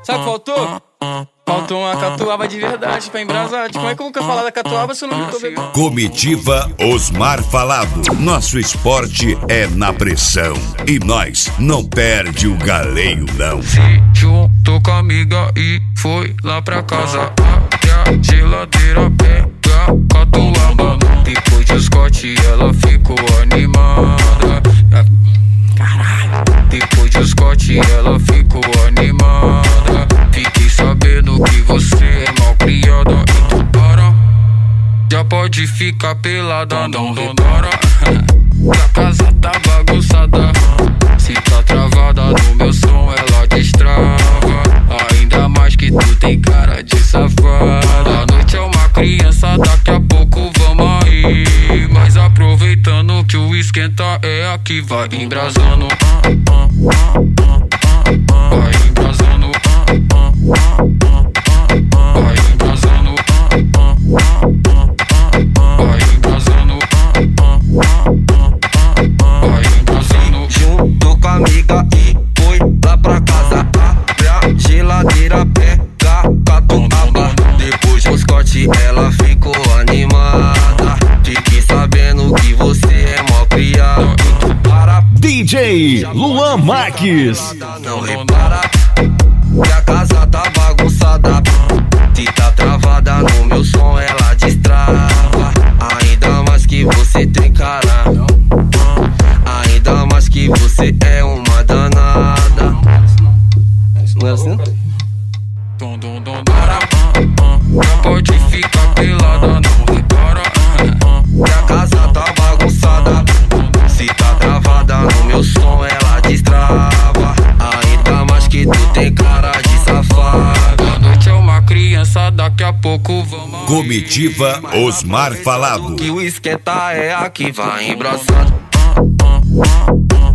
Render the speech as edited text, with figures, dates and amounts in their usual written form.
Sabe o que faltou? Faltou uma catuaba de verdade pra embrasar. Como é que eu vou falar da catuaba se eu não me tô bebendo? Comitiva Osmar Falado. Nosso esporte é na pressão. E nós não perde o galeio, não. Se juntou com a amiga e foi lá pra casa. Abre a geladeira, pega catuaba. Depois de Scott ela ficou animada. Caralho. Depois de Scott ela ficou animada. Fiquei sabendo que você é mal criada. Então para, já pode ficar pelada. Não repara que a casa tá bagunçada. Se tá travada no meu som ela destrava. Ainda mais que tu tem cara de safada. A noite é uma criança, daqui a pouco vamos aí. Mas aproveitando que o esquenta é aqui, vai embrasando. Vai embrasando. Vai embrasando. Vai embrasando. Vai embrasando. Juntou com a amiga e foi lá pra casa. Abre a geladeira, pega catuaba. Depois do Scott ela ficou animada. Fiquei sabendo que você é mó criado. DJ Luan Marques. Não repara que a casa tá bagunçada. Se tá travada no meu som ela destrava. Ainda mais que você tem cara. Ainda mais que você é uma danada. Não é assim? Já pode ficar pelada, não repara que a casa tá bagunçada. Se tá travada no meu som ela destrava. Ainda mais que tu tem cara de safada. A noite é uma criança, daqui a pouco vamos aí. Comitiva Osmar Falado. Que o esquenta é aqui, vai embraçado.